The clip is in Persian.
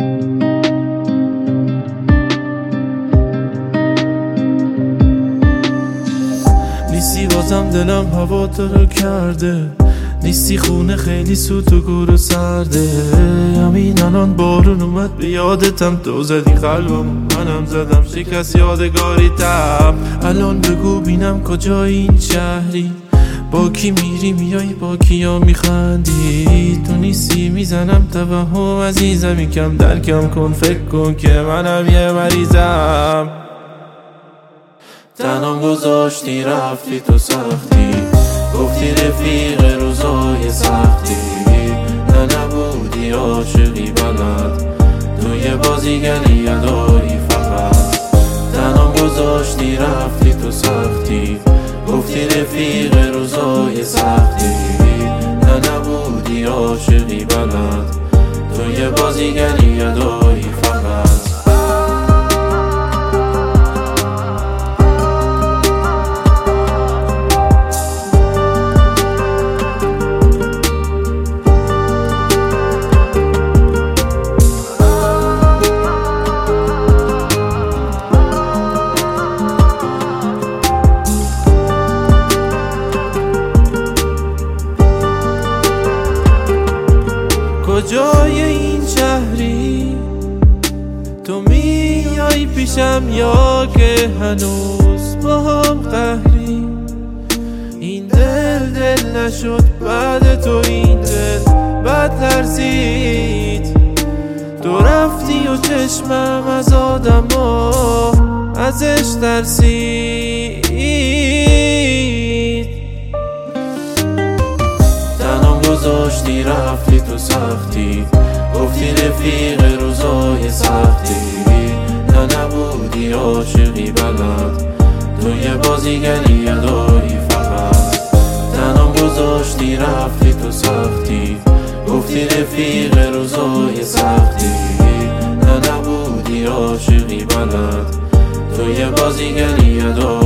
نیستی بازم دلم هوا تو رو کرده، نیستی خونه خیلی سوت و گور و سرده. همین الان بارون اومد به یادتم، تو زدی قلبم منم زدم شکست یادگاری تب. الان بگو بینم کجای این شهری، با کی میری میای با کیا میخندی. تو نیستی میزنم توهم عزیزم، یکم درکم کن فکر کن که منم یه مریضم. تنام گذاشتی رفتی تو سختی، گفتی رفیق روزای سختی. نه نبودی عاشقی بلد، توی بازیگری ادایی فقط. تنام گذاشتی رفتی تو سختی، گفتی رفیق روزای سختی. نه نبودی عاشقی بلد، توی بازیگری ادایی فقط. کجای این شهری، تو میای پیشم یا که هنوز با هم قهری؟ این دل نشد بعد تو، این دل بد ترسید. تو رفتی و چشمم از آدم ها ازش ترسید. گذاشتی رفتی تو سختی، گفتی رفیق روزای سختی. نه نبودی عاشقی بلد، توی بازیگری ادایی فقط. تنام گذاشتی رفتی تو سختی، گفتی رفیق روزای سختی. نه نبودی عاشقی بلد، توی بازیگری ادایی